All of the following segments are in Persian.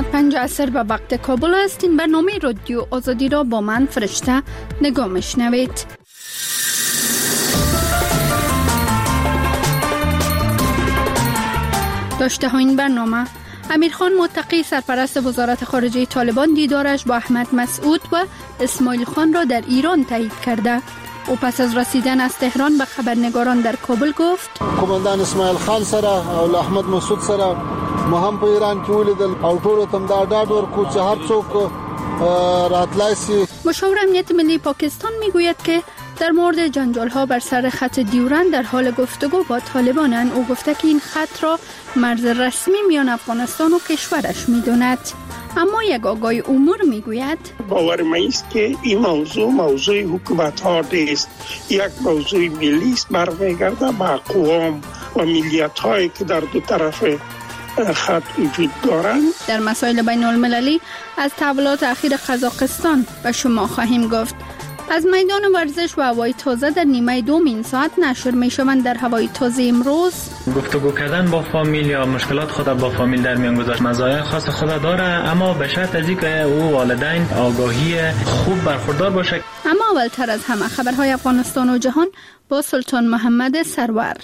ساعت 5 عصر به وقت کابل است. این برنامه رادیو آزادی را با من فرشته نگاه میشنوید. داشته ها این برنامه: امیرخان متقی سرپرست وزارت خارجه طالبان دیدارش با احمد مسعود و اسماعیل خان را در ایران تایید کرده. او پس از رسیدن از تهران به خبرنگاران در کابل گفت: کماندان اسماعیل خان سره او احمد مسعود سره ما هم په ایران کې ولیدل او ټول تم دا ډاډ ورکو چې هر څوک راتلای شي. مشاور امنیت ملی پاکستان میگوید که در مورد جنجال‌ها بر سر خط دیورند در حال گفتگو با طالبانند. او گفته که این خط را مرز رسمی میان افغانستان و کشورش می‌داند. اما یک آگاه امور میگوید باور من است که این موضوع حکومت‌ها نیست، یک موضوع ملی است، برمیگرده به اقوام و ملیت‌هایی که در دو طرف خط وجود دارند. در مسائل بین المللی از تحولات اخیر قزاقستان به شما خواهیم گفت. از میدان ورزش و هوای تازه در نیمه دوم این ساعت نشر می شوند. در هوای تازه امروز گفتگو کردن با فامیل یا مشکلات خود با فامیل در میان گذاشت مزایای خاص خود داره، اما به شرط از اینکه او والدین آگاهی خوب برخوردار باشه. اما اولتر از همه خبرهای افغانستان و جهان با سلطان محمد سرور.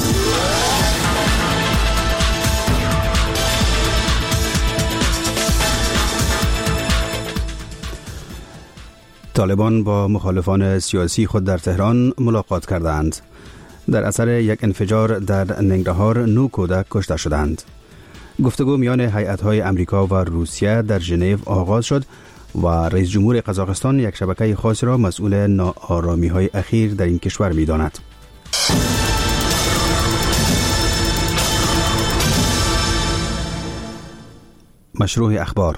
طالبان با مخالفان سیاسی خود در تهران ملاقات کردند. در اثر یک انفجار در ننگرهار 9 کودک کشته شدند. گفتگو میان هیئت‌های امریکا و روسیه در ژنو آغاز شد و رئیس جمهور قزاقستان یک شبکه خاص را مسئول ناآرامی‌های اخیر در این کشور می‌داند. مشروع اخبار: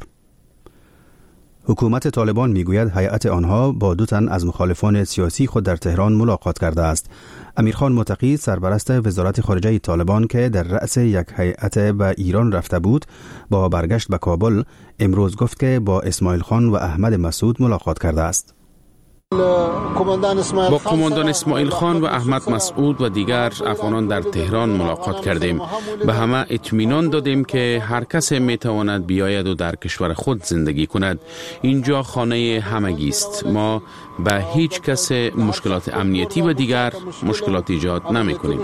حکومت طالبان میگوید هیئت آنها با 2 تن از مخالفان سیاسی خود در تهران ملاقات کرده است. امیرخان متقی سرپرست وزارت خارجه طالبان که در رأس یک هیئت به ایران رفته بود، با برگشت به کابل امروز گفت که با اسماعیل خان و احمد مسعود ملاقات کرده است. با کماندان اسماعیل خان و احمد مسعود و دیگر افغانان در تهران ملاقات کردیم. به همه اطمینان دادیم که هر کس میتواند بیاید و در کشور خود زندگی کند. اینجا خانه همگی است. ما به هیچ کس مشکلات امنیتی و دیگر مشکلات ایجاد نمی کنیم.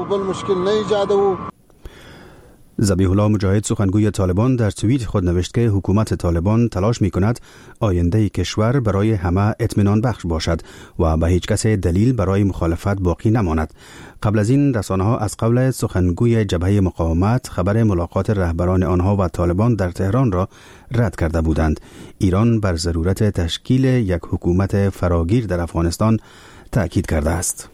ذبیح الله مجاهد سخنگوی طالبان در توییت خود نوشت که حکومت طالبان تلاش می کند آینده کشور برای همه اطمینان بخش باشد و به هیچ کس دلیل برای مخالفت باقی نماند. قبل از این رسانه‌ها از قبل سخنگوی جبهه مقاومت خبر ملاقات رهبران آنها و طالبان در تهران را رد کرده بودند. ایران بر ضرورت تشکیل یک حکومت فراگیر در افغانستان تأکید کرده است.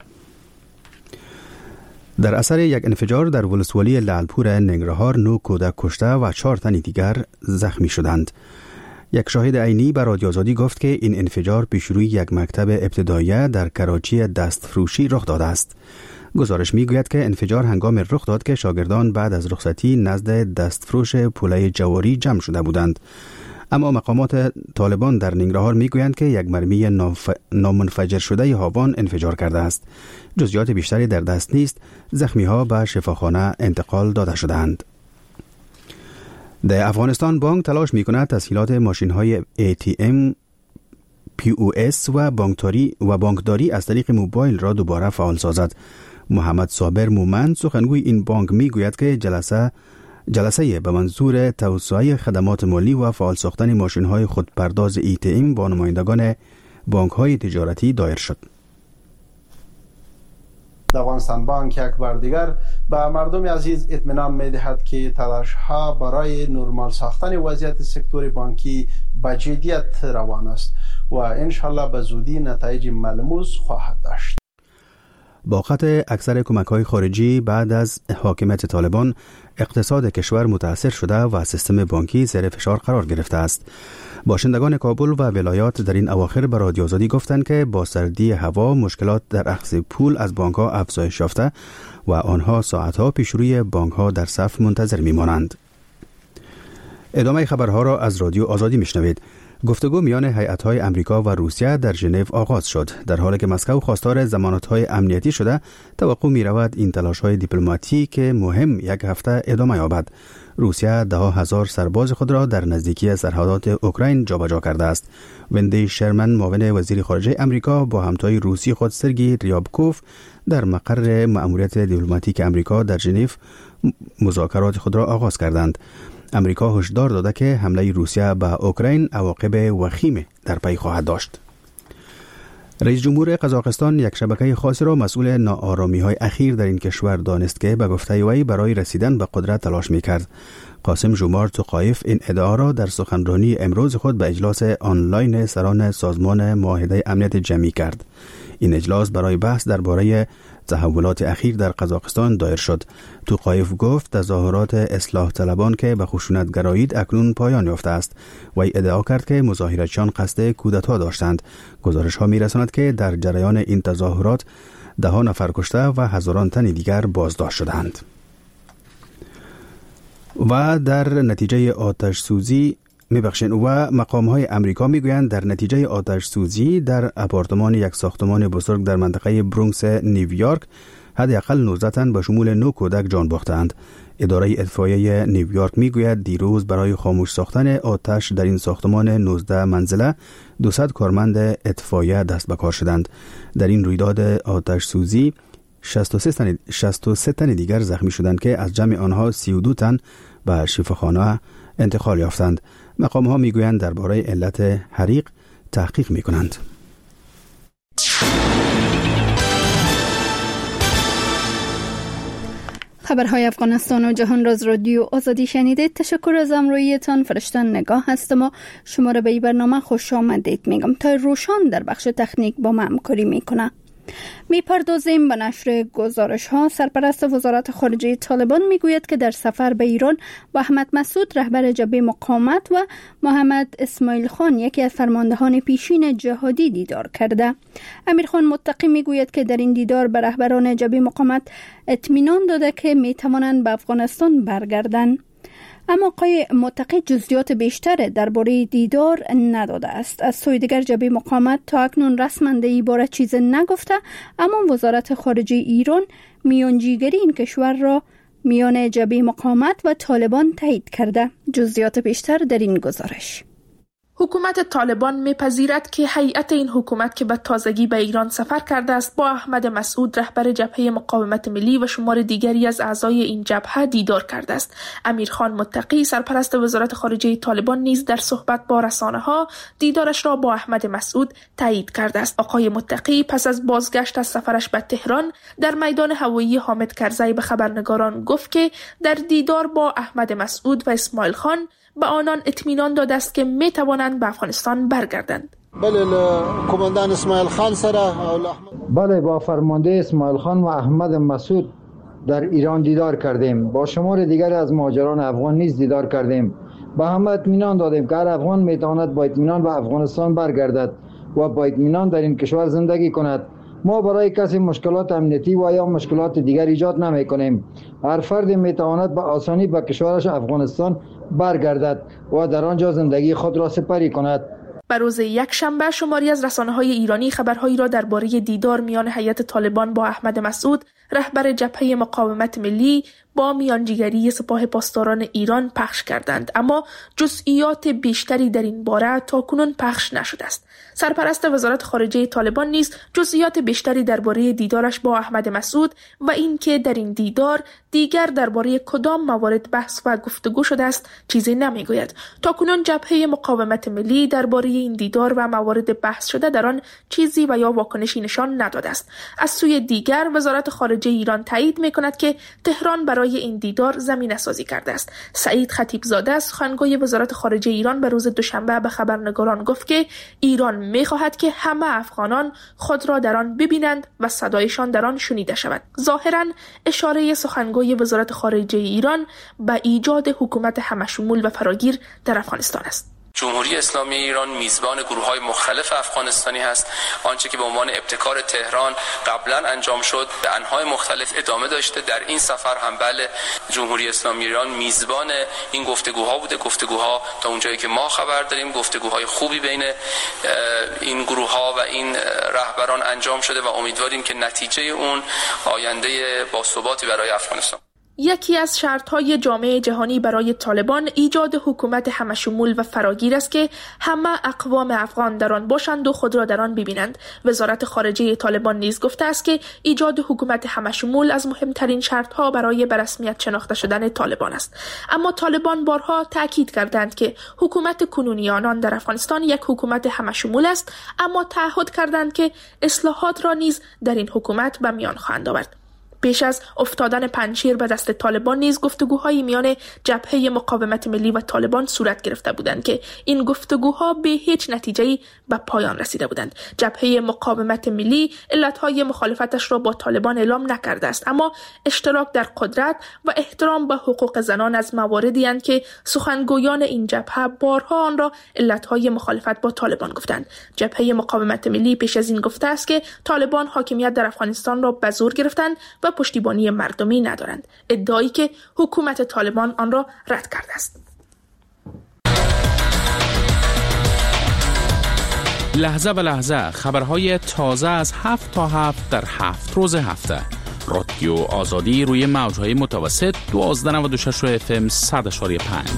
در اثر یک انفجار در ولسوالی لعلپور ننگرهار 9 کودک کشته و 4 تن دیگر زخمی شدند. یک شاهد عینی به رادیو آزادی گفت که این انفجار پیشروی یک مکتب ابتدایی در کراچی دستفروشی رخ داده است. گزارش میگوید که انفجار هنگام رخ داد که شاگردان بعد از رخصتی نزد دستفروش پوله جواری جمع شده بودند. اما مقامات طالبان در ننگرهار میگویند که یک مرمی نامنفجر شده هاوان انفجار کرده است. جزئیات بیشتری در دست نیست. زخمی‌ها به شفاخانه انتقال داده شدند. در افغانستان بانک تلاش می‌کند تسهیلات ماشین‌های ATM، POS و بانکداری از طریق موبایل را دوباره فعال سازد. محمد صابر مومند سخنگوی این بانک میگوید که جلسه به منظور توسعه خدمات مالی و فعال ساختن ماشین‌های خودپرداز ATM با نمایندگان بانک‌های تجارتی دایر شد. افغانستان بانک یک بار دیگر به مردم عزیز اطمینان می‌دهد که تلاش‌ها برای نرمال ساختن وضعیت سکتور بانکی با جدیت روان است و انشالله به زودی نتایج ملموس خواهد داشت. با قطع اکثر کمک‌های خارجی بعد از حاکمیت طالبان، اقتصاد کشور متاثر شده و سیستم بانکی زیر فشار قرار گرفته است. باشندگان کابل و ولایات در این اواخر به رادیو آزادی گفتند که با سردی هوا مشکلات در اخذ پول از بانک‌ها افزایش یافته و آنها ساعت‌ها پیش روی بانک‌ها در صف منتظر می‌مانند. ادامه خبرها را از رادیو آزادی میشنوید. گفتگو میان هیئت‌های آمریکا و روسیه در ژنو آغاز شد، در حالی که مسکو خواستار ضمانت‌های امنیتی شده. توقع می‌رود این تلاش‌های دیپلماتیک مهم یک هفته ادامه یابد. روسیه 10,000 سرباز خود را در نزدیکی سرحدات اوکراین جابجا کرده است. وندی شرمن معاون وزیر خارجه آمریکا با همتای روسی خود سرگئی ریابکوف در مقر مأموریت دیپلماتیک آمریکا در ژنو مذاکرات خود را آغاز کردند. آمریکا هشدار داده که حمله روسیه به اوکراین عواقب وخیم در پی خواهد داشت. رئیس جمهور قزاقستان یک شبکه خاصی را مسئول ناآرامی‌های اخیر در این کشور دانست که به گفته وی برای رسیدن به قدرت تلاش می‌کرد. قاسم ژومارت توقایف این ادعا را در سخنرانی امروز خود به اجلاس آنلاین سران سازمان معاهده امنیت جمعی کرد. این اجلاس برای بحث درباره تحولات اخیر در قزاقستان دایر شد. توقایف گفت تظاهرات اصلاح طلبان که به خشونت گرایید اکنون پایان یافته است. وی ادعا کرد که مظاهرچیان قصد کودتا داشتند. گزارش ها می‌رساند که در جریان این تظاهرات 10 نفر کشته و هزاران تن دیگر بازداشت شدند. و در نتیجه آتش سوزی و مقام‌های آمریکا میگویند در نتیجه آتش سوزی در آپارتمان یک ساختمان بزرگ در منطقه برونکس نیویورک حداقل 19 تن به شمول 9 کودک جان باختند. اداره اطفائیه نیویورک میگوید دیروز برای خاموش ساختن آتش در این ساختمان 19 منزله 200 کارمند اطفائیه دست به کار شدند. در این رویداد آتش سوزی 63 تن دیگر زخمی شدند که از جمع آنها 32 تن به شفاخانه انتقال یافتند. مقام ها میگویند درباره علت حریق تحقیق میکنند. خبرهای افغانستان و جهان را از رادیو آزادی شنیدید. تشکر از همراهیتان. فرشتن نگاه هستم و شما را به این برنامه خوش آمدید میگم. تا روشان در بخش تکنیک با ما همکاری میکنه. میپردازیم به نشر گزارش ها. سرپرست وزارت خارجه طالبان میگوید که در سفر به ایران با احمد مسعود رهبر جبهه مقاومت و محمد اسماعیل خان یکی از فرماندهان پیشین جهادی دیدار کرده. امیرخان متقی میگوید که در این دیدار به رهبران جبهه مقاومت اطمینان داده که میتوانند به افغانستان برگردند. اما آقای متقی جزئیات بیشتر درباره دیدار نداده است. از سوی دیگر جبهه مقاومت تا اکنون رسما در این باره چیز نگفته، اما وزارت خارجه ایران میانجیگری این کشور را میان جبهه مقاومت و طالبان تایید کرده. جزئیات بیشتر در این گزارش. حکومت طالبان میپذیرد که هیئت این حکومت که به تازگی به ایران سفر کرده است با احمد مسعود رهبر جبهه مقاومت ملی و شمار دیگری از اعضای این جبهه دیدار کرده است. امیرخان متقی سرپرست وزارت خارجه طالبان نیز در صحبت با رسانه‌ها دیدارش را با احمد مسعود تایید کرده است. آقای متقی پس از بازگشت از سفرش به تهران در میدان هوایی حامد کرزی به خبرنگاران گفت که در دیدار با احمد مسعود و اسماعیل خان به آنان اطمینان داده است که می توانند به افغانستان برگردند. بله کماندان اسماعیل خان سره بله با فرمانده اسماعیل خان و احمد مسعود در ایران دیدار کردیم. با شمار دیگر از مهاجران افغان نیز دیدار کردیم. به همه اطمینان دادیم که هر افغان می تواند با اطمینان به افغانستان برگردد و با اطمینان در این کشور زندگی کند. ما برای کسی مشکلات امنیتی و یا مشکلات دیگر ایجاد نمی کنیم. هر فرد می تواند به آسانی به کشورش افغانستان برگردد و در آنجا زندگی خود را سپری کند. به روز یکشنبه شماری از رسانه‌های ایرانی خبرهایی را درباره دیدار میان هیئت طالبان با احمد مسعود رهبر جبهه مقاومت ملی با میانجیگری سپاه پاسداران ایران پخش کردند، اما جزئیات بیشتری در این باره تاکنون پخش نشده است. سرپرست وزارت خارجه طالبان نیز جزئیات بیشتری درباره دیدارش با احمد مسعود و اینکه در این دیدار دیگر درباره کدام موارد بحث و گفتگو شده است چیزی نمیگوید. تاکنون جبهه مقاومت ملی درباره این دیدار و موارد بحث شده در آن چیزی و یا واکنشی نشان نداده است. از سوی دیگر وزارت خارجه ایران تایید میکند که تهران برای این دیدار زمینه سازی کرده است. سعید خطیبزاده سخنگوی وزارت خارجه ایران به روز دوشنبه به خبرنگاران گفت که ایران می‌خواهد که همه افغانان خود را در آن ببینند و صدایشان در آن شنیده شود. ظاهراً اشاره سخنگوی وزارت خارجه ایران به ایجاد حکومت همشمول و فراگیر در افغانستان است. جمهوری اسلامی ایران میزبان گروه‌های مختلف افغانستانی هست. آنچه که به عنوان ابتکار تهران قبلا انجام شد به انواع مختلف ادامه داشته. در این سفر هم بله جمهوری اسلامی ایران میزبان این گفتگوها بوده. گفتگوها تا اونجایی که ما خبر داریم گفتگوهای خوبی بین این گروه‌ها و این رهبران انجام شده و امیدواریم که نتیجه اون آینده باثباتی برای افغانستان. یکی از شرط‌های جامعه جهانی برای طالبان ایجاد حکومت همشمول و فراگیر است که همه اقوام افغان در آن باشند و خود را در آن ببینند. وزارت خارجه طالبان نیز گفته است که ایجاد حکومت همشمول از مهمترین شرط‌ها برای به رسمیت شناخته شدن طالبان است. اما طالبان بارها تاکید کردند که حکومت کنونی آنان در افغانستان یک حکومت همشمول است، اما تعهد کردند که اصلاحات را نیز در این حکومت به میان خواهند آورد. پیش از افتادن پنجشیر به دست طالبان نیز گفتگوهای میان جبهه مقاومت ملی و طالبان صورت گرفته بودند که این گفتگوها به هیچ نتیجه‌ای به پایان رسیده بودند. جبهه مقاومت ملی علتهای مخالفتش را با طالبان اعلام نکرده است، اما اشتراک در قدرت و احترام به حقوق زنان از مواردی اند که سخنگویان این جبهه بارها آن را علتهای مخالفت با طالبان گفتند. جبهه مقاومت ملی پیش از این گفته است که طالبان حاکمیت در افغانستان را به زور گرفتند و پشتیبانی مردمی ندارند، ادعایی که حکومت طالبان آن را رد کرده است. لحظه به لحظه خبرهای تازه از 7 تا 7 در 7 روز هفته. رادیو آزادی روی موجهای متوسط 1296 FM 100.5.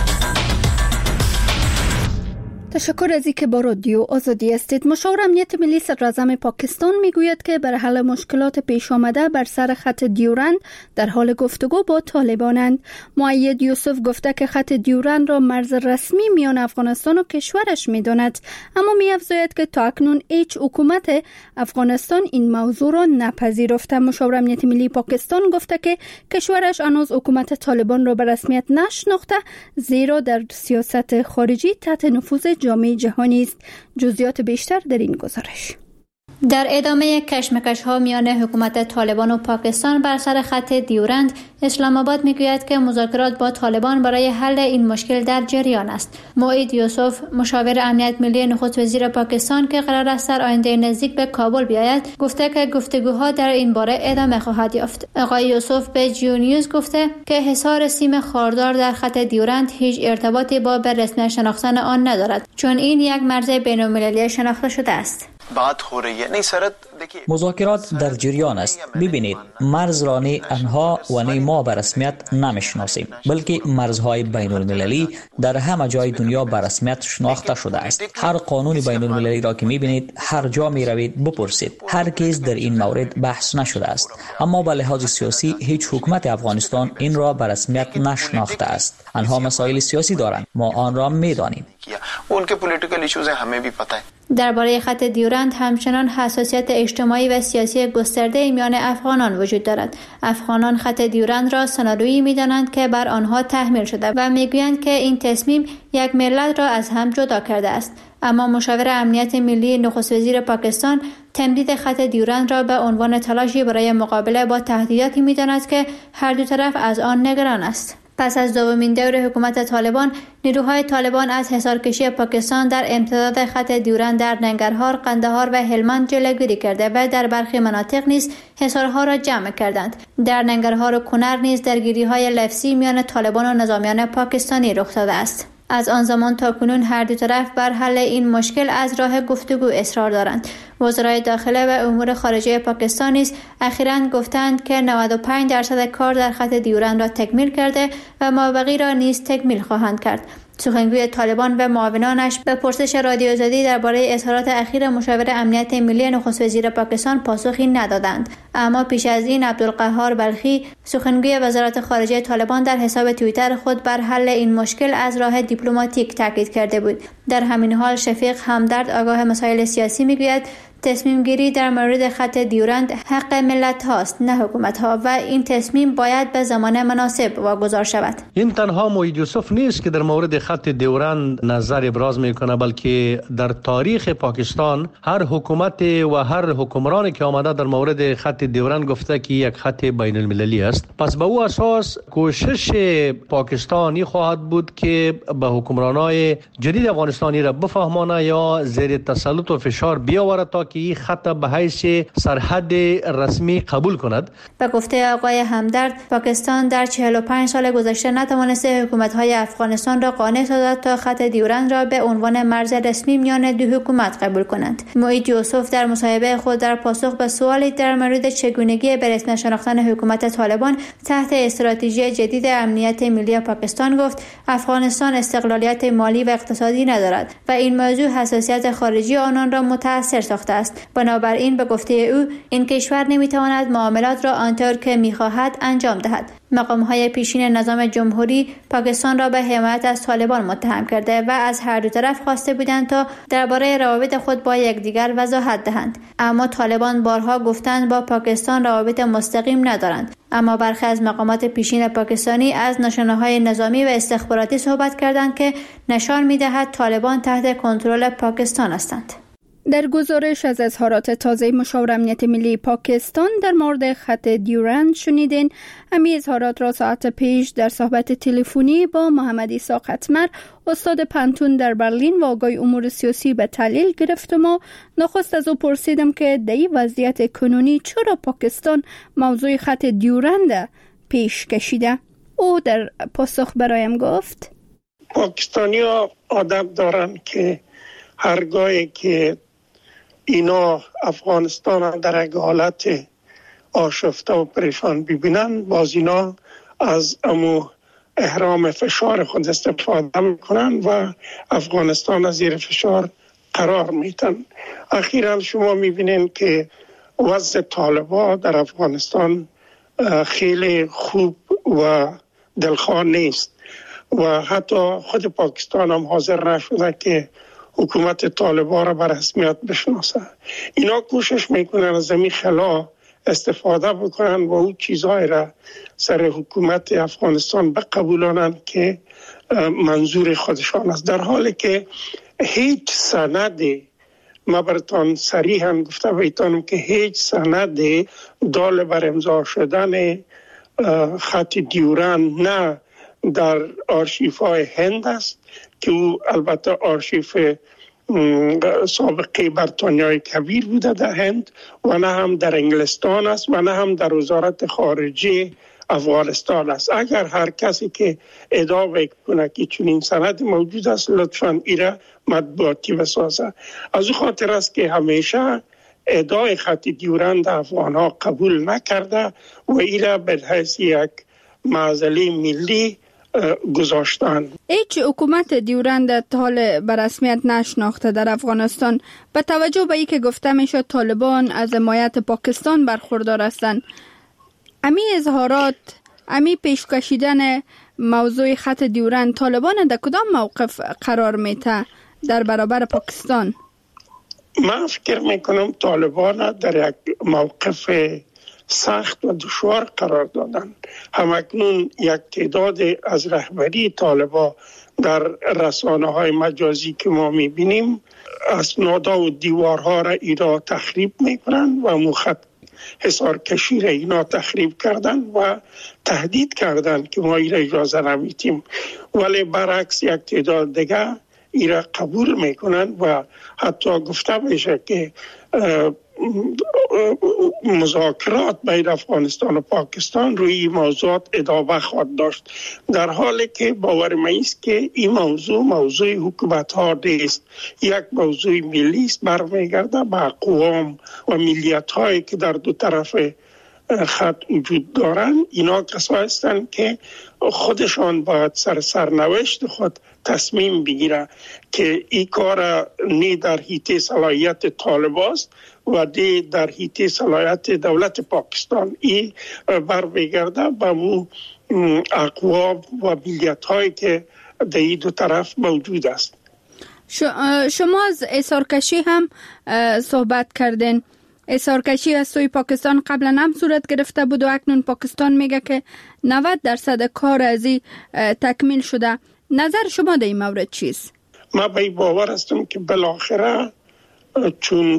تشکر از اینکه با رادیو آزادی هستید. مشاور امنیت ملی صدراعظم پاکستان میگوید که برای حل مشکلات پیش آمده بر سر خط دیورند در حال گفتگو با طالبانند. مؤید یوسف گفته که خط دیورند را مرز رسمی میان افغانستان و کشورش میداند، اما می‌افزاید که تا اکنون هیچ حکومت افغانستان این موضوع را نپذیرفته. مشاور امنیت ملی پاکستان گفته که کشورش هنوز حکومت طالبان را به رسمیت نشناخته، زیرا در سیاست خارجی تحت نفوذ جامعه جهانی است. جزئیات بیشتر در این گزارش. در ادامه کشمکش‌ها میان حکومت طالبان و پاکستان بر سر خط دیورند، اسلام آباد میگوید که مذاکرات با طالبان برای حل این مشکل در جریان است. مؤید یوسف، مشاور امنیت ملی نخست وزیر پاکستان که قرار است در آینده نزدیک به کابل بیاید، گفته که گفتگوها در این باره ادامه خواهد یافت. آقای یوسف به جیو نیوز گفته که حصار سیم خاردار در خط دیورند هیچ ارتباطی با به رسمیت شناختن آن ندارد، چون این یک مرز بین‌المللی شناخته شده است. مذاکرات در جریان است. ببینید، مرز را نی انها و نی ما به رسمیت نمیشناسیم، بلکه مرزهای بین المللی در همه جای دنیا به رسمیت شناخته شده است. هر قانون بین المللی را که میبینید، هر جا میروید بپرسید، هرگز در این مورد بحث نشده است. اما به لحاظ سیاسی هیچ حکومت افغانستان این را به رسمیت نشناخته است. آنها مسائل سیاسی دارند، ما آن را میدانیم. درباره خط دیورند همچنان حساسیت اجتماعی و سیاسی گسترده میان افغانان وجود دارد. افغانان خط دیورند را سناریویی می‌دانند که بر آنها تحمیل شده و میگویند که این تصمیم یک ملت را از هم جدا کرده است. اما مشاور امنیت ملی نخست وزیر پاکستان تمدید خط دیورند را به عنوان تلاشی برای مقابله با تهدیداتی می‌داند که هر دو طرف از آن نگران است. پس از دومین دور حکومت طالبان، نیروهای طالبان از حصارکشی پاکستان در امتداد خط دیورند در ننگرهار، قندهار و هلمند جلوگیری کرده و در برخی مناطق نیز حصارها را جمع کردند. در ننگرهار و کنر نیز درگیری‌های لفظی میان طالبان و نظامیان پاکستانی رخ داده است. از آن زمان تا کنون هر دو طرف بر حل این مشکل از راه گفتگو اصرار دارند. وزرای داخله و امور خارجه پاکستان نیز اخیراً گفتند که 95% کار در خط دیورند را تکمیل کرده و مابقی را نیز تکمیل خواهند کرد. سخنگوی طالبان و معاونانش به پرسش رادیو آزادی درباره اظهارات اخیر مشاور امنیت ملی نخست وزیر پاکستان پاسخی ندادند. اما پیش از این عبدالقهار بلخی، سخنگوی وزارت خارجه طالبان، در حساب توییتر خود بر حل این مشکل از راه دیپلماتیک تاکید کرده بود. در همین حال شفیق همدرد، آگاه مسائل سیاسی، میگوید تصمیم گیری در مورد خط دیورند حق ملت هاست نه حکومت ها و این تصمیم باید به زمان مناسب واگذار شود. این تنها موحد یوسف نیست که در مورد خط دیورند نظر ابراز میکنه، بلکه در تاریخ پاکستان هر حکومت و هر حکمرانی که آمده در مورد خط دیورند گفته که یک خط بین المللی است. پس به او اساس کوشش پاکستانی خواهد بود که به حکمرانای جدید افغانستانی را بفهمانه یا زیر تسلط و فشار بیاورد تا که این خط به حیث سرحد رسمی قبول کند. به گفته آقای همدرد، پاکستان در 45 سال گذشته نتوانسته حکومت‌های افغانستان را قانع سازد تا خط دیورند را به عنوان مرز رسمی میان دو حکومت قبول کنند. موحد یوسف در مصاحبه خود در پاسخ به سوالی در مورد چگونگی به رسمیت شناختن حکومت طالبان تحت استراتژی جدید امنیت ملی پاکستان گفت افغانستان استقلالیت مالی و اقتصادی ندارد و این موضوع حساسیت خارجی آنان را متأثر ساخته است. بنابراین به گفته او این کشور نمیتواند معاملات را آنطور که میخواهد انجام دهد. مقام‌های پیشین نظام جمهوری پاکستان را به حمایت از طالبان متهم کرده و از هر دو طرف خواسته بودند تا درباره روابط خود با یکدیگر وضاحت دهند. اما طالبان بارها گفتند با پاکستان روابط مستقیم ندارند. اما برخی از مقامات پیشین پاکستانی از نشانه‌های نظامی و استخباراتی صحبت کردند که نشان می‌دهد طالبان تحت کنترل پاکستان هستند. در گزارش از اظهارات تازه مشاور امنیت ملی پاکستان در مورد خط دیورند شنیدین. همین اظهارات را ساعت پیش در صحبت تلفنی با محمد عیسی قطمر استاد پنتون در برلین و آگاه امور سیاسی به تحلیل گرفتم و نخست از او پرسیدم که در این وضعیت کنونی چرا پاکستان موضوع خط دیورند پیش کشیده. او در پاسخ برایم گفت پاکستانی‌ها عادت دارن که هرگاهی که اینا افغانستان در یک حالت آشفته و پریشان ببینن، باز اینا از امو احرام فشار خود استفاده میکنن و افغانستان از زیر فشار قرار میتن. اخیراً شما میبینین که وضع طالبان در افغانستان خیلی خوب و دلخواه نیست و حتی خود پاکستان هم حاضر نشده که حکومت طالبان را به رسمیت بشناسه. اینا کوشش میکنن از این خلا استفاده بکنن و اون چیزهای را سر حکومت افغانستان بقبولانن که منظور خودشان است، در حالی که هیچ سندی، ما براتون صریحاً گفته بایتانم که هیچ سندی دال بر امضا شدن خط دیورند نه در آرشیف‌های هند است که او البته آرشیف سابقه بریتانیای کبیر بوده در هند و نه هم در انگلستان است و نه هم در وزارت خارجه افغانستان است. اگر هر کسی که ادعا کنه که چنین سند موجود است لطفاً ایره مطبوعاتی بسازه. از او خاطر است که همیشه ادعای خط دیورند افغانها قبول نکرده و ایره به حیث یک معضله ملی گذاشتن. هیچ حکومت دیورند تا حال به رسمیت نشناخته در افغانستان. با توجه به اینکه گفته میشد طالبان از حمایت پاکستان برخوردار هستند، امی اظهارات، امی پیش کشیدن موضوع خط دیورند، طالبان در کدام موقف قرار میته در برابر پاکستان؟ من فکر میکنم طالبان در یک موقف سخت و دشوار قرار دادن. همکنون یک تعداد از رهبری طالبان در رسانه‌های مجازی که ما می‌بینیم اسنادها و دیوارها را اینا تخریب می‌کنن و مخط حصار کشی را اینا تخریب کردن و تهدید کردن که ما اینا اجازه نمیدیم، ولی برعکس یک تعداد دیگه اینا قبول میکنن و حتی گفته میشه که مذاکرات بین افغانستان و پاکستان روی این موضوعات ادامه خواهد داشت، در حالی که باور من است که این موضوع حکومت ها نیست، یک موضوع ملی است، برمیگرده به اقوام و ملیت هایی که در دو طرف خط وجود دارن. اینا کسایی هستند که خودشان باید سرنوشت خود تصمیم بگیره که این کار نه در حیطه صلاحیت طالبان است و نه در حیطه صلاحیت دولت پاکستان. این برمیگرده به مو اقوام و ملیت هایی که در این دو طرف موجود است. شما از احصارکشی هم صحبت کردین. احصارکشی از سوی پاکستان قبلا هم صورت گرفته بود و اکنون پاکستان میگه که 90% کار از این تکمیل شده. نظر شما در این مورد چیست؟ من به این باور هستم که بالاخره چون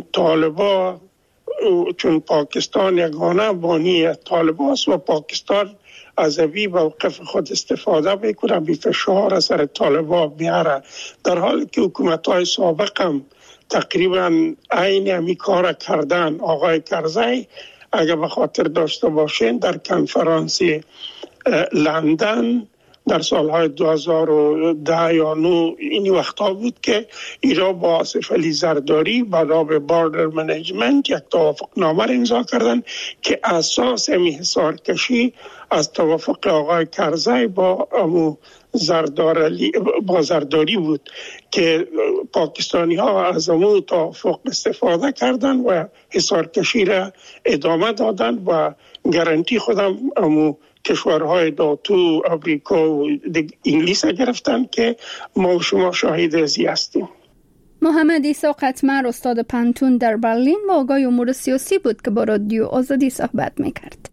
پاکستان یگانه بانی طالبان است و پاکستان از این موقف خود استفاده میکنه، بی فشار از سر طالبان میاره، در حالی که حکومت‌های سابق هم تقریبا عین همی کار کردن. آقای کرزی اگر به خاطر داشته باشین در کنفرانسی لندن در سالهای 2010 یا 9 این وقتا بود که ایران با آصف علی زرداری بنا باردر منیجمنت یک توافقنامه امضا کردن که اساس همی حصارکشی از توافق آقای کرزی با زرداری بود که پاکستانی ها از امو توافق استفاده کردن و حصارکشی را ادامه دادن و گارانتی خودم امو کشورهای ناتو، امریکا و انگلیس گرفتن که ما و شما شاهد ازی هستیم. محمد عیسی قطمر استاد پانتون در برلین و آگاه امور سیاسی بود که با رادیو آزادی صحبت میکرد.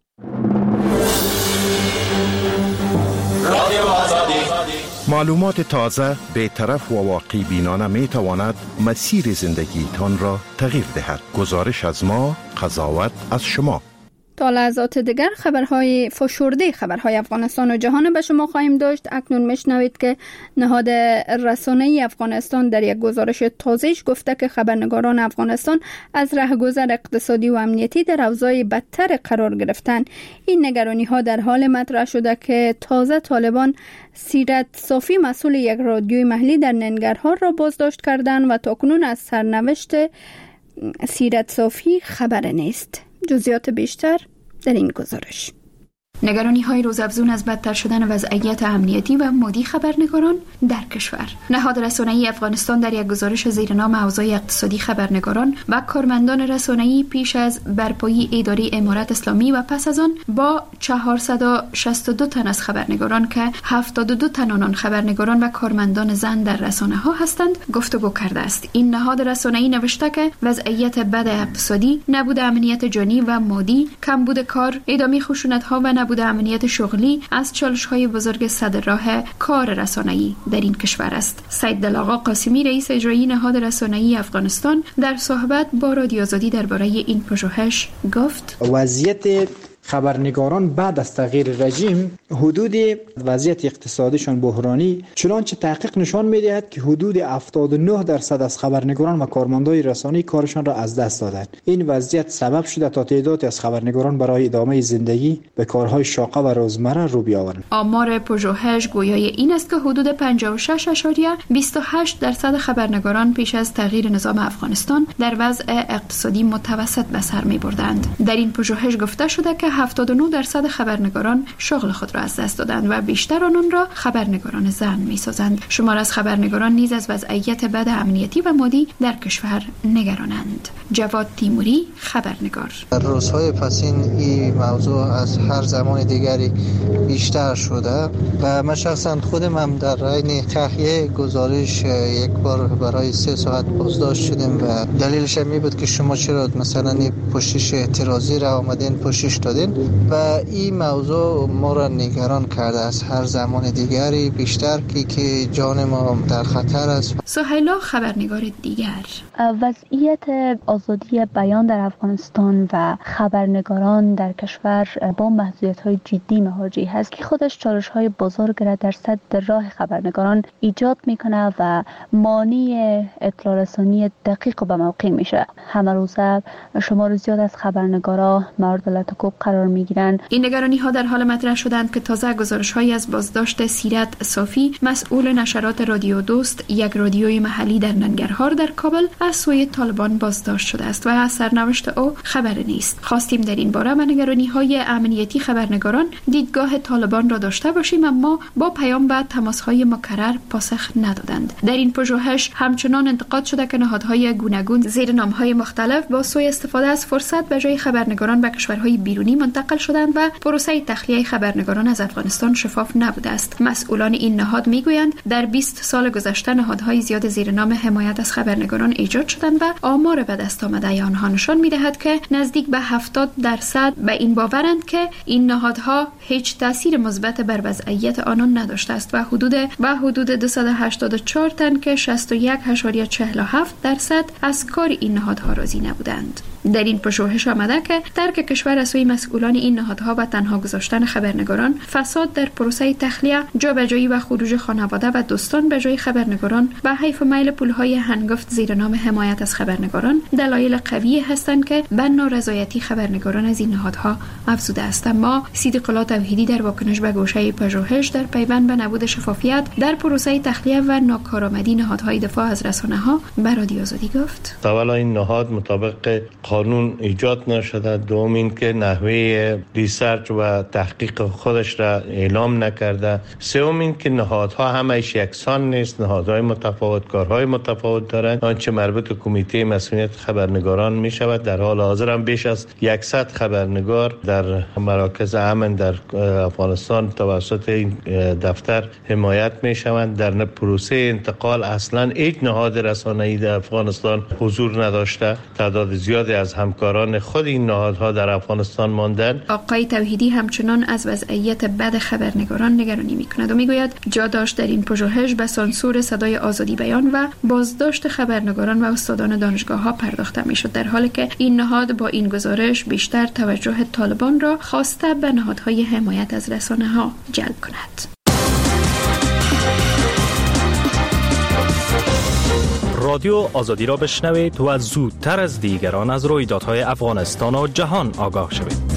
معلومات تازه، بی‌طرف و واقعی بینانه می تواند مسیر زندگی تان را تغییر دهد. گزارش از ما، قضاوت از شما. تا لحظات دیگر خبرهای فشرده خبرهای افغانستان و جهان به شما خواهیم داشت. اکنون میشنوید که نهاد رسانه‌ای افغانستان در یک گزارش تازه‌اش گفته که خبرنگاران افغانستان از رهگذر اقتصادی و امنیتی در اوضاع بدتر قرار گرفتن. این نگرانی‌ها در حال مطرح شده که تازه طالبان سیرت صافی مسئول یک رادیوی محلی در ننگرهار را بازداشت کردند و تاکنون از سرنوشت سیرت صافی خبر نیست. جزئیات بیشتر در این گزارش. نگرانی‌های روزافزون از بدتر شدن وضعیت امنیتی و مادی خبرنگاران در کشور. نهاد رسانه‌ای افغانستان در یک گزارش زیر نام اوضاع اقتصادی خبرنگاران و کارمندان رسانه‌ای پیش از برپایی اداره امارت اسلامی و پس از آن با 462 تن از خبرنگاران که 72 تن آنان خبرنگاران و کارمندان زن در رسانه‌ها هستند گفتگو کرده است. این نهاد رسانه‌ای نوشته که وضعیت بد اقتصادی، نبود امنیت جانی و مادی، کمبود کار، ادامه خشونت‌ها و نبود امنیت شغلی از چالش‌های بزرگ صدر راه کار رسانه‌ای در این کشور است. سید دلاغا قاسمی رئیس اجرایی نهاد رسانه‌ای افغانستان در صحبت با رادیو آزادی درباره این پژوهش گفت: وضعیت خبرنگاران بعد از تغییر رژیم، حدود وضعیت اقتصادیشان بحرانی، چنانچه تحقیق نشان می‌دهد که حدود 79% از خبرنگاران و کارمندان رسانه‌ای کارشان را از دست دادند. این وضعیت سبب شده تا تعدادی از خبرنگاران برای ادامه زندگی به کارهای شاقه و روزمره رو بیاورند. آمار پژوهش گویای این است که حدود 56.28% خبرنگاران پیش از تغییر نظام افغانستان در وضع اقتصادی متوسط به سر می‌بردند. در این پژوهش گفته شده که 79% خبرنگاران شغل خود را از دست دادند و بیشتر آنان را خبرنگاران زن می‌سازند. شمار از خبرنگاران نیز از وضعیت بد امنیتی و مادی در کشور نگرانند. جواد تیموری، خبرنگار. در روزهای پسین این موضوع از هر زمان دیگری بیشتر شده و من شخصا خودم هم در عین تهیه گزارش یک بار برای 3 ساعت بازداشت شدیم و دلیلش این بود که شما چرا مثلا پوشش اعتراضی را آمدین پوشش دادین و این موضوع ما را نگران کرده از هر زمان دیگری بیشتر که جان ما در خطر است. سهیلا، خبرنگار دیگر. وضعیت آزادی بیان در افغانستان و خبرنگاران در کشور با محدودیت‌های جدی مواجه هست که خودش چالش‌های بزرگ را در صد راه خبرنگاران ایجاد می‌کنه و مانع اطلاع رسانی دقیق و به موقع میشه. همه روزه شمار زیاد از خبرنگارا مورد لطکوب قرار میگیرند. این نگرانی‌ها در حال مطرح شدند که تازه گزارش‌هایی از بازداشت سیرت صافی مسئول نشرات رادیو دوست، یک رادیوی محلی در ننگرهار در کابل، از سوی طالبان بازداشت شده است و از سرنوشت او خبر نیست. خواستیم در این باره به نگرانی‌های امنیتی خبرنگاران دیدگاه طالبان را داشته باشیم، اما با پیام به تماس‌های مکرر پاسخ ندادند. در این پژوهش همچنان انتقاد شده که نهادهای گوناگون زیر نام‌های مختلف با سوی استفاده از فرصت به جای خبرنگاران به کشورهای بیرونی منتقل شدند و پروسه تخلیه خبرنگاران از افغانستان شفاف نبوده است. مسئولان این نهاد میگویند در 20 سال گذشته نهادهای زیاد زیر نام حمایت از خبرنگاران ایجاد شدند و آمار به دست آمده آنها نشان می‌دهد که نزدیک به 70% به این باورند که این نهادها هیچ تأثیر مثبت بر وضعیت آنان نداشته است و حدود 284 تن که 61.47% از کار این نهادها راضی نبودند. در این پژوهش آمده که ترک کشور از سوی مسئولان این نهادها و تنها گذاشتن خبرنگاران، فساد در پروسه تخلیه، جابجایی و خروج خانواده و دوستان به جای خبرنگاران و حیف میل پولهای هنگفت زیر نام حمایت از خبرنگاران دلایل قوی هستند که به نارضایتی خبرنگاران از این نهادها افزوده است. اما صدیق الله توحیدی در واکنش به گوشه پژوهش در پیوند به نبود شفافیت در پروسه تخلیه و ناکارآمدی نهادهای دفاع از رسانه‌ها به رادیو آزادی گفت: اولا این نهاد مطابق قانون ایجاد نشده، دوم این که نحوه ریسرچ و تحقیق خودش را اعلام نکرده، سوم این که نهادها همش یکسان نیست، نهادهای متفاوت کارهای متفاوت دارند. آنچه مربوط به کمیته مسئولیت خبرنگاران می شود، در حال حاضر هم بیش از 100 خبرنگار در مراکز امن در افغانستان توسط این دفتر حمایت می شوند. در پروسه انتقال اصلا هیچ نهاد رسانه‌ای در افغانستان حضور نداشته. تعداد زیادی از همکاران خود این نهادها در افغانستان ماندن. آقای توحیدی همچنان از وضعیت بد خبرنگاران نگرانی می‌کند و میگوید جا داشت در این پژوهش به سانسور صدای آزادی بیان و بازداشت خبرنگاران و استادان دانشگاه‌ها پرداخته می‌شد، در حالی که این نهاد با این گزارش بیشتر توجه طالبان را خواسته به نهادهای حمایت از رسانه‌ها جلب کند. رادیو آزادی را بشنوید و زودتر از دیگران از رویدادهای افغانستان و جهان آگاه شوید.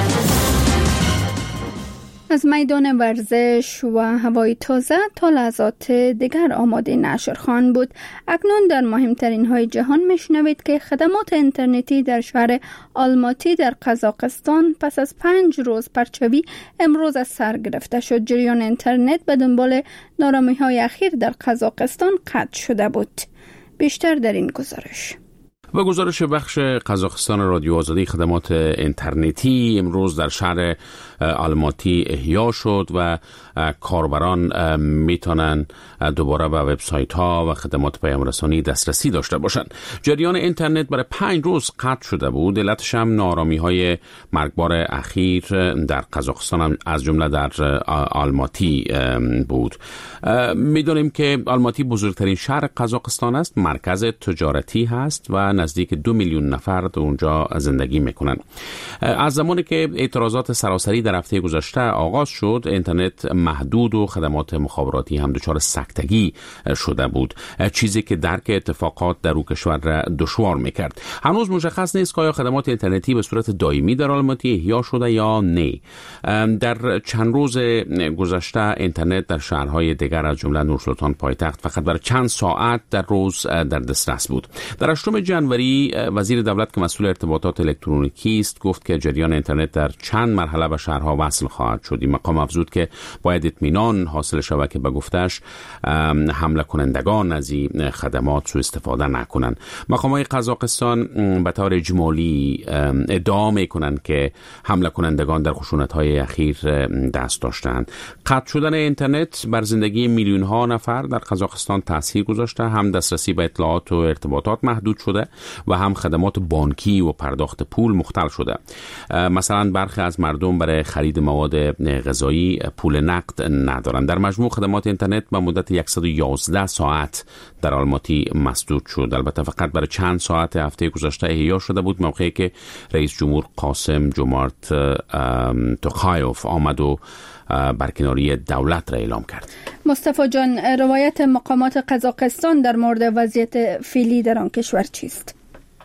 از میدان ورزش و هوای تازه تا لحظات دیگر آماده نشرخوان بود. اکنون در مهمترین های جهان میشنوید که خدمات اینترنتی در شهر آلماتی در قزاقستان پس از 5 روز پرچاوی امروز از سر گرفته شد. جریان اینترنت به دنبال نارامی های اخیر در قزاقستان قطع شده بود. بیشتر در این گزارش. و گزارش بخش قزاقستان رادیو آزادی، خدمات اینترنتی امروز در شهر آلماتی احیا شد و کاربران میتونن دوباره به وبسایت ها و خدمات پیام رسانی دسترسی داشته باشند. جریان اینترنت برای 5 روز قطع شده بود. علتش هم نارامی های مرگبار اخیر در قزاقستان از جمله در آلماتی بود. میدونیم که آلماتی بزرگترین شهر قزاقستان است، مرکز تجارتی هست و نزدیک 2 میلیون نفر در اونجا زندگی میکنن. از زمانی که اعتراضات سراسری در هفته گذشته آغاز شد، اینترنت محدود و خدمات مخابراتی هم دچار سکتگی شده بود، چیزی که درک اتفاقات در او کشور را دشوار میکرد. هنوز مشخص نیست که آیا خدمات اینترنتی به صورت دائمی در آلماتی احیا شده یا نه. در چند روز گذشته اینترنت در شهرهای دیگر از جمله نورسلطان پایتخت فقط برای چند ساعت در روز در دسترس بود. در 8 جنوری وزیر دولت که مسئول ارتباطات الکترونیکی است گفت که جریان اینترنت در چند مرحله به شهرها وصل خواهد شد. این مقام افزود که باید اطمینان حاصل شود که به گفتش حمله کنندگان از این خدمات سوء استفاده نکنند. مقامات قزاقستان به طور اجمالی ادعا میکنند که حمله کنندگان در خشونت‌های اخیر دست داشتند. قطع شدن اینترنت بر زندگی میلیون ها نفر در قزاقستان تاثیر گذاشته، هم دسترسی به اطلاعات و ارتباطات محدود شده و هم خدمات بانکی و پرداخت پول مختل شده. مثلا برخی از مردم برای خرید مواد غذایی پول نقد ندارند. در مجموع خدمات اینترنت به مدت 111 ساعت در آلماتی مسدود شد. البته فقط برای چند ساعت هفته گذشته احیا شده بود، موقعی که رئیس جمهور قاسم جمارت توقایوف آمد و برکناری دولت را اعلام کرد. مصطفی جان، روایت مقامات قزاقستان در مورد وضعیت فعلی در آن کشور چیست؟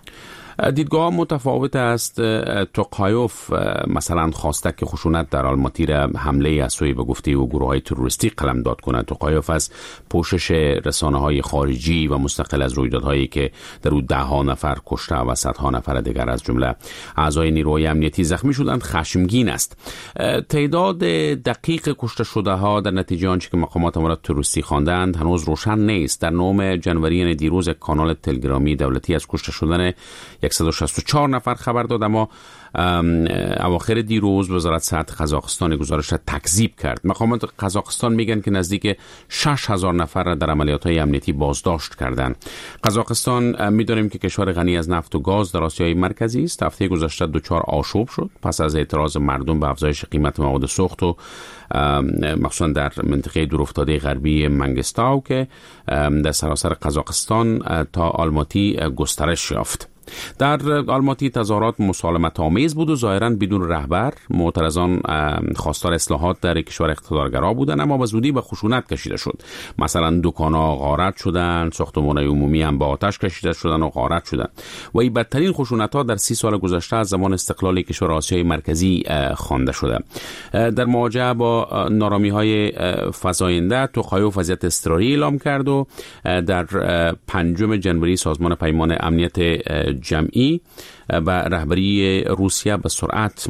دیدگاه متفاوت است. توقایوف مثلا خواسته که خشونت در آلماتی را حمله از سوی به گفته و گروه‌های تروریستی قلمداد کند. توقایوف از پوشش رسانه‌های خارجی و مستقل از رویدادهایی که در او 10 نفر کشته و صدها نفر دیگر از جمله اعضای نیروهای امنیتی زخمی شدند خشمگین است. تعداد دقیق کشته شده ها در نتیجه آنچه که مقامات آن را تروریستی خواندند هنوز روشن نیست. در 9 جنوری دیروز کانال تلگرامی دولتی از کشته شدن 164 نفر خبر داد، اما اواخر دیروز وزارت صحت قزاقستان گزارش را تکذیب کرد. مقامات قزاقستان میگن که نزدیک 6000 نفر را در عملیات‌های امنیتی بازداشت کردند. قزاقستان میدونیم که کشور غنی از نفت و گاز در آسیای مرکزی است. هفته گذشته دچار آشوب شد پس از اعتراض مردم به افزایش قیمت مواد سوخت و مخصوصا در منطقه دورافتاده غربی منگستاو که در سراسر قزاقستان تا آلماتی گسترش یافت. در آلماتی تظاهرات مسالمت آمیز بود و ظاهراً بدون رهبر. معترضان خواستار اصلاحات در کشور اقتدارگرا بودند، اما به زودی به خشونت کشیده شد. مثلا دکان‌ها غارت شدند، ساختمان‌های عمومی هم به آتش کشیده شدند و غارت شدند و این بدترین خشونت‌ها در 30 سال گذشته از زمان استقلال کشور آسیای مرکزی خوانده شده. در مواجهه با نارامی‌های فزاینده توخایوف وضعیت اضطراری اعلام کرد و در 5 جنوری سازمان پیمان امنیت جمعی و رهبری روسیه به سرعت